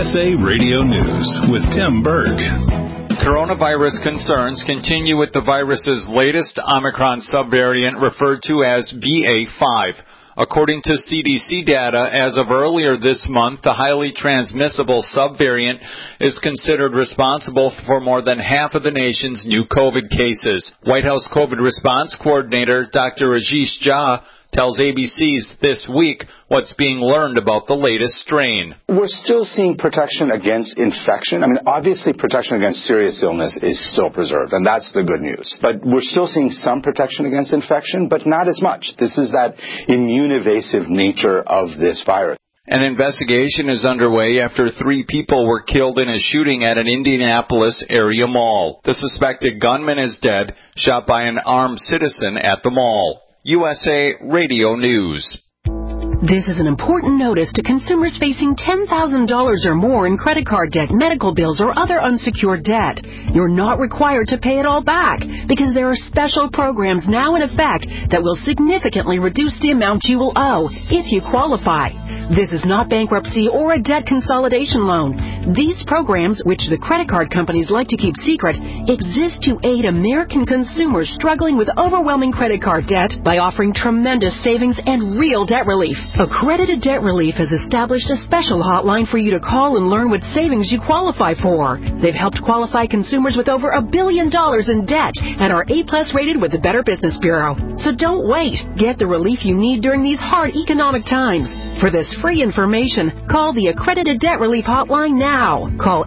USA Radio News with Tim Berg. Coronavirus concerns continue with the virus's latest Omicron subvariant referred to as BA.5. According to CDC data, as of earlier this month, the highly transmissible subvariant is considered responsible for more than half of the nation's new COVID cases. White House COVID response coordinator Dr. Rajesh Jha tells ABC's This Week what's being learned about the latest strain. We're still seeing protection against infection. Obviously protection against serious illness is still preserved, and that's the good news. But we're still seeing some protection against infection, but not as much. This is that immune-evasive nature of this virus. An investigation is underway after 3 people were killed in a shooting at an Indianapolis area mall. The suspected gunman is dead, shot by an armed citizen at the mall. USA Radio News. This is an important notice to consumers facing $10,000 or more in credit card debt, medical bills, or other unsecured debt. You're not required to pay it all back because there are special programs now in effect that will significantly reduce the amount you will owe if you qualify. This is not bankruptcy or a debt consolidation loan. These programs, which the credit card companies like to keep secret, exist to aid American consumers struggling with overwhelming credit card debt by offering tremendous savings and real debt relief. Accredited Debt Relief has established a special hotline for you to call and learn what savings you qualify for. They've helped qualify consumers with over $1 billion in debt and are A+ rated with the Better Business Bureau. So don't wait. Get the relief you need during these hard economic times. For this free information, call the Accredited Debt Relief hotline now. Call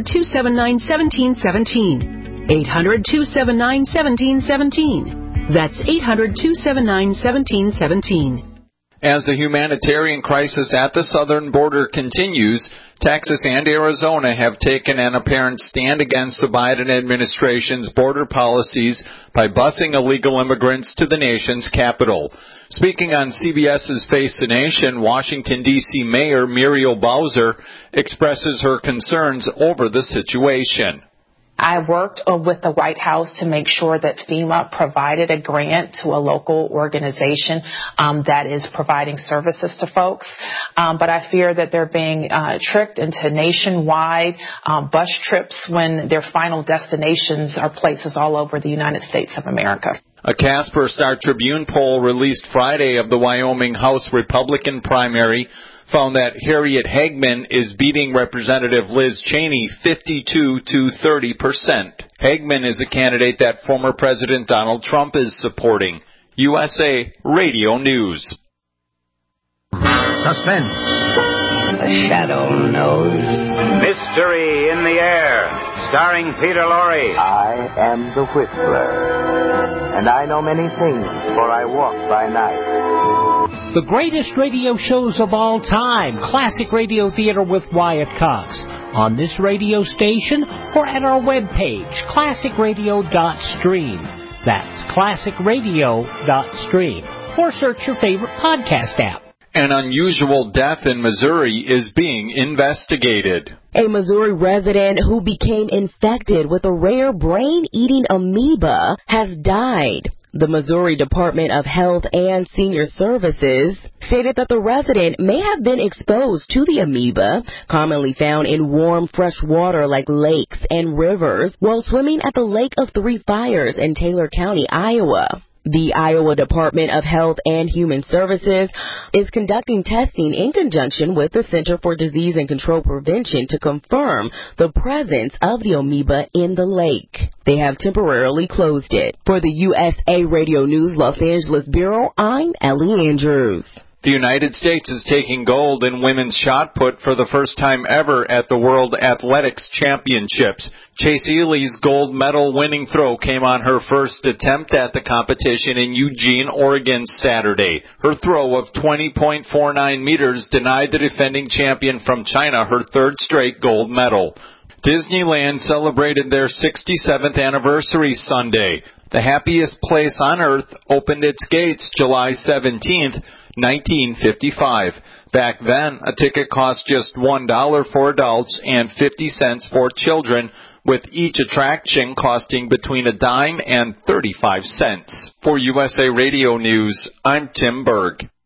800-279-1717. 800-279-1717. That's 800-279-1717. As the humanitarian crisis at the southern border continues, Texas and Arizona have taken an apparent stand against the Biden administration's border policies by busing illegal immigrants to the nation's capital. Speaking on CBS's Face the Nation, Washington, D.C. Mayor Muriel Bowser expresses her concerns over the situation. I worked with the White House to make sure that FEMA provided a grant to a local organization that is providing services to folks. But I fear that they're being tricked into nationwide bus trips when their final destinations are places all over the United States of America. A Casper Star-Tribune poll released Friday of the Wyoming House Republican primary found that Harriet Hagman is beating Representative Liz Cheney 52 to 30%. Hagman is a candidate that former President Donald Trump is supporting. USA Radio News. Suspense. The shadow knows. Mystery in the air. Starring Peter Lorre. I am the Whistler, and I know many things, for I walk by night. The greatest radio shows of all time, Classic Radio Theater with Wyatt Cox, on this radio station or at our webpage, classicradio.stream. That's classicradio.stream. Or search your favorite podcast app. An unusual death in Missouri is being investigated. A Missouri resident who became infected with a rare brain-eating amoeba has died. The Missouri Department of Health and Senior Services stated that the resident may have been exposed to the amoeba, commonly found in warm, fresh water like lakes and rivers, while swimming at the Lake of Three Fires in Taylor County, Iowa. The Iowa Department of Health and Human Services is conducting testing in conjunction with the Center for Disease and Control Prevention to confirm the presence of the amoeba in the lake. They have temporarily closed it. For the USA Radio News Los Angeles Bureau, I'm Ellie Andrews. The United States is taking gold in women's shot put for the first time ever at the World Athletics Championships. Chase Ely's gold medal winning throw came on her first attempt at the competition in Eugene, Oregon Saturday. Her throw of 20.49 meters denied the defending champion from China her third straight gold medal. Disneyland celebrated their 67th anniversary Sunday. The happiest place on earth opened its gates July 17th, 1955. Back then, a ticket cost just $1 for adults and 50 cents for children, with each attraction costing between a dime and 35 cents. For USA Radio News, I'm Tim Berg.